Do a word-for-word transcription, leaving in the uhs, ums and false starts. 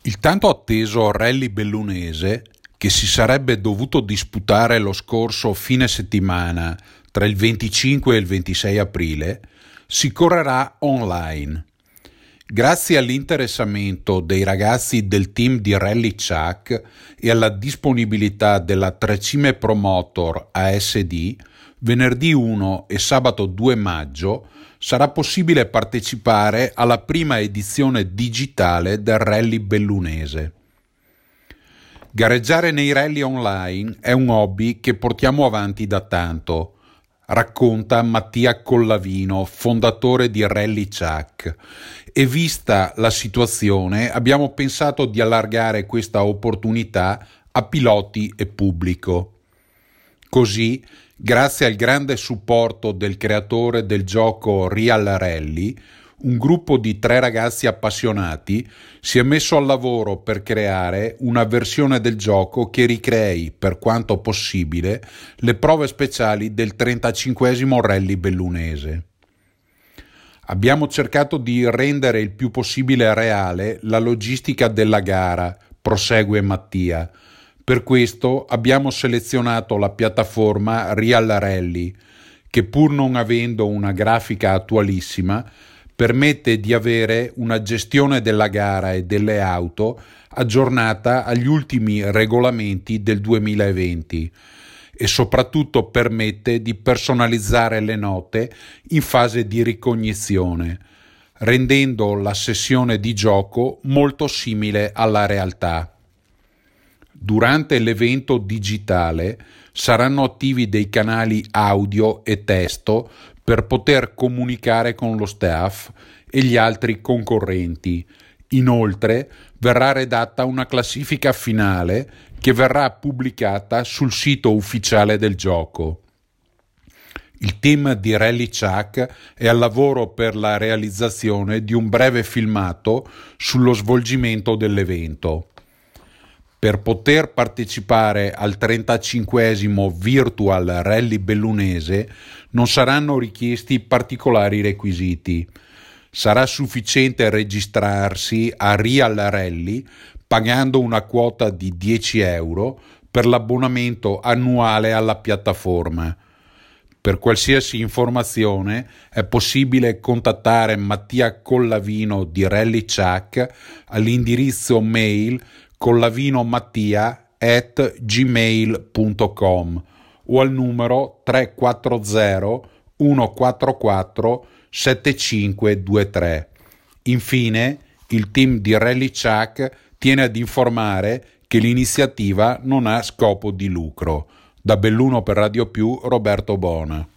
Il tanto atteso rally bellunese, che si sarebbe dovuto disputare lo scorso fine settimana tra il venticinque e il ventisei aprile, si correrà online. Grazie all'interessamento dei ragazzi del team di Rally Chuck e alla disponibilità della Trecime Promotor A S D, venerdì uno e sabato due maggio sarà possibile partecipare alla prima edizione digitale del rally bellunese. Gareggiare nei rally online è un hobby che portiamo avanti da tanto, racconta Mattia Collavino, fondatore di Rally Chuck, e vista la situazione abbiamo pensato di allargare questa opportunità a piloti e pubblico. Così, grazie al grande supporto del creatore del gioco Real Rally, un gruppo di tre ragazzi appassionati si è messo al lavoro per creare una versione del gioco che ricrei, per quanto possibile, le prove speciali del trentacinquesimo rally bellunese. Abbiamo cercato di rendere il più possibile reale la logistica della gara, prosegue Mattia. Per questo abbiamo selezionato la piattaforma Real Rally, che pur non avendo una grafica attualissima, permette di avere una gestione della gara e delle auto aggiornata agli ultimi regolamenti del duemilaventi e soprattutto permette di personalizzare le note in fase di ricognizione, rendendo la sessione di gioco molto simile alla realtà. Durante l'evento digitale saranno attivi dei canali audio e testo per poter comunicare con lo staff e gli altri concorrenti. Inoltre verrà redatta una classifica finale che verrà pubblicata sul sito ufficiale del gioco. Il team di Rally Chuck è al lavoro per la realizzazione di un breve filmato sullo svolgimento dell'evento. Per poter partecipare al trentacinquesimo Virtual Rally bellunese non saranno richiesti particolari requisiti. Sarà sufficiente registrarsi a Real Rally pagando una quota di dieci euro per l'abbonamento annuale alla piattaforma. Per qualsiasi informazione è possibile contattare Mattia Collavino di Rally Chuck all'indirizzo mail collavinomattia at gmail punto com o al numero tre quattro zero uno quattro quattro sette cinque due tre. Infine, il team di Rally Chuck tiene ad informare che l'iniziativa non ha scopo di lucro. Da Belluno per Radio Più, Roberto Bona.